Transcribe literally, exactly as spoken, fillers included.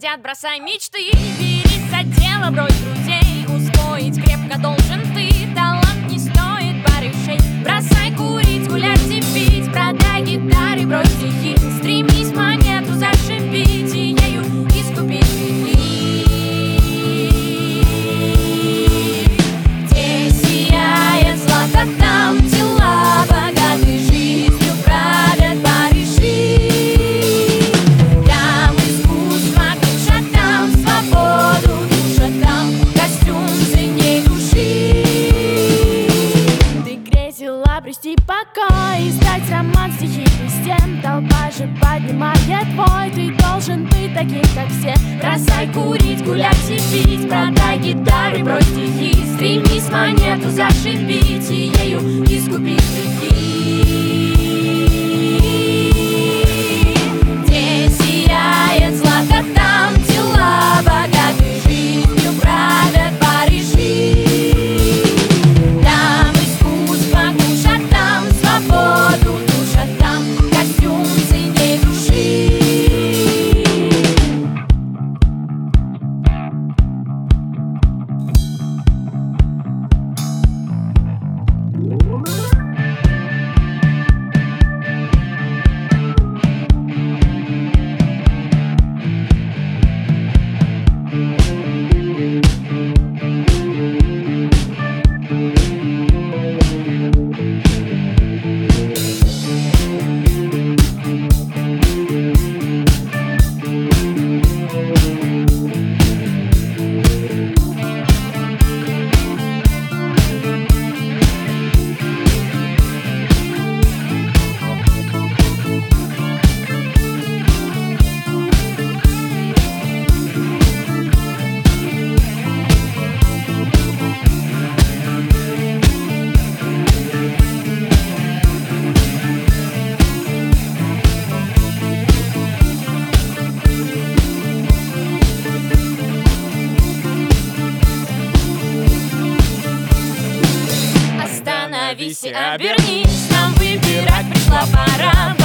уходят, бросай мечты. Берись за дело, брось друзей. Усвоить крепко должен ты. Талант не стоит барышей. Бросай курить, гулять и пить. Продай гитары, брось стихи. Стремись монету зашибить и ею искупить грехи. Где сияет злато, там дела богаты, жизнью правят барыши. Там искусство душат, там свободу душат, там костюм ценней души. Ты грезила обрести покой, издать роман, стихи стен. Толпа же поднимает твой, ты должен быть таким, как все. Бросай курить, гулять и пить, продай гитары, брось стихи. Стремись монету зашибить и ею искупить грехи. Где сияет злато, там дела богаты, жизнью правят барыши. Там искусство душат, там свободу душат, там костюм ценней души. Остановись и обернись, нам выбирать пришла пора.